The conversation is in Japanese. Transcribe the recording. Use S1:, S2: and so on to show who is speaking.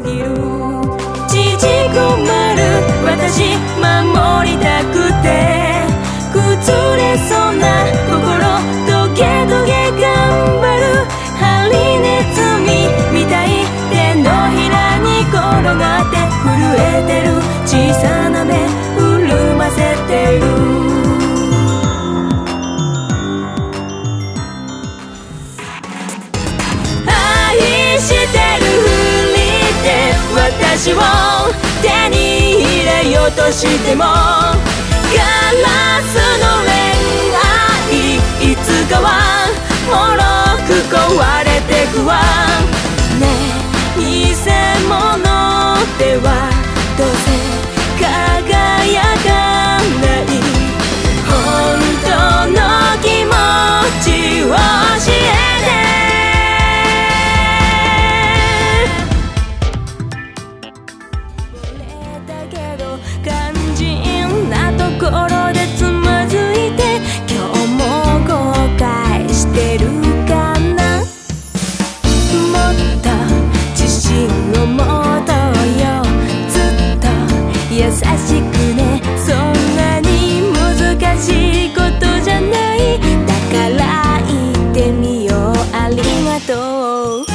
S1: いる。縮こまる私守りたくて、崩れそうな心トゲトゲ頑張る。ハリネズミみたい手のひらに転がって震えてる。小さな目潤ませてる。愛してるふりで私を手に入れようとしても、ガラスの恋愛いつかは脆く壊れてくわね。偽物ではどうせ輝かない。本当の気持ちを教えて。だけど肝心なところでつまずいて、今日も後悔してるかな。もっと自信を持とうよ、ずっと優しくね。そんなに難しいことじゃない。だから言ってみよう、ありがとう。